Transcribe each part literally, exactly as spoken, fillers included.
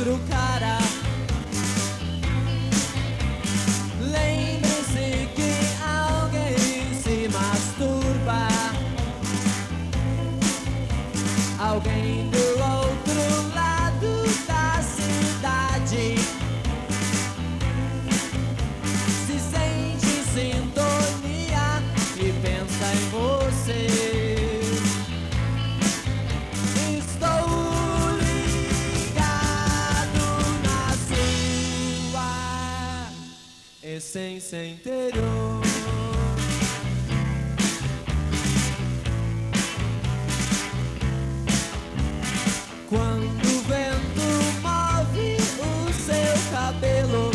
outro cara. Lembre-se que alguém se masturba, alguém do outro lado da cidade se sente em sintonia e pensa em você. Estou ligado na sua essência interior. Quando o vento move o seu cabelo,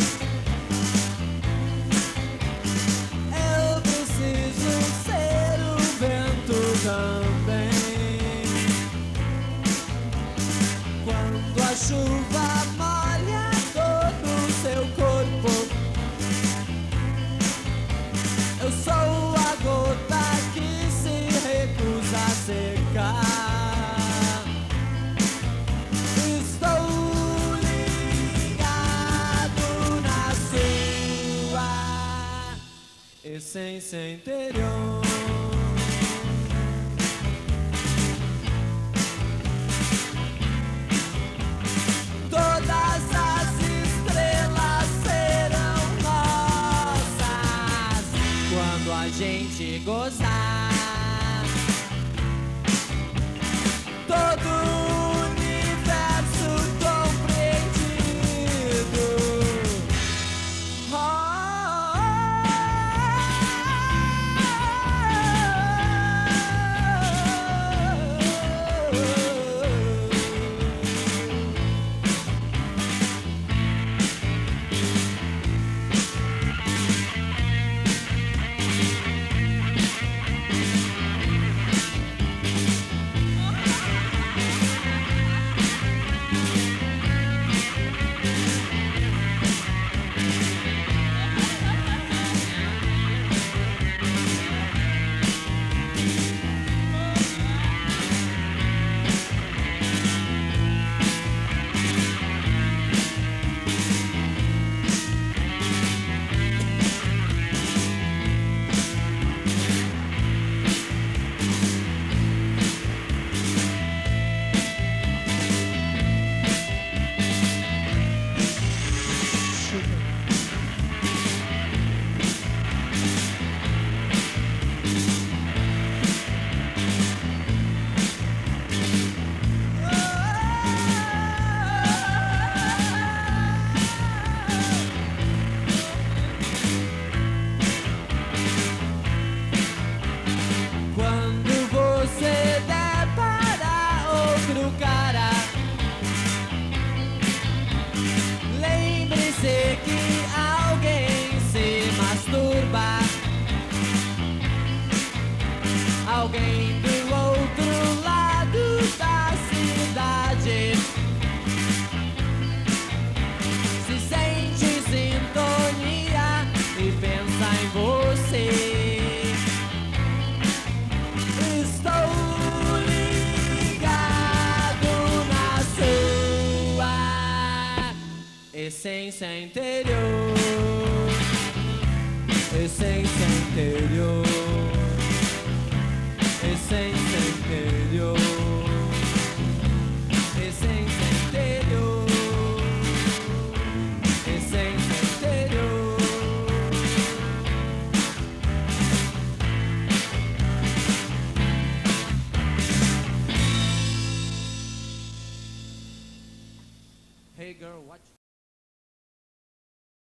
eu preciso ser o vento também. Quando a chuva molha todo o seu corpo, eu sou a gota que se recusa a secar. Essência interior. Todas as estrelas serão nossas quando a gente gozar. Todo o universo compreendido. Oh, alguém do outro lado da cidade se sente em sintonia e pensa em você. Estou ligado na sua essência interior. Essência interior.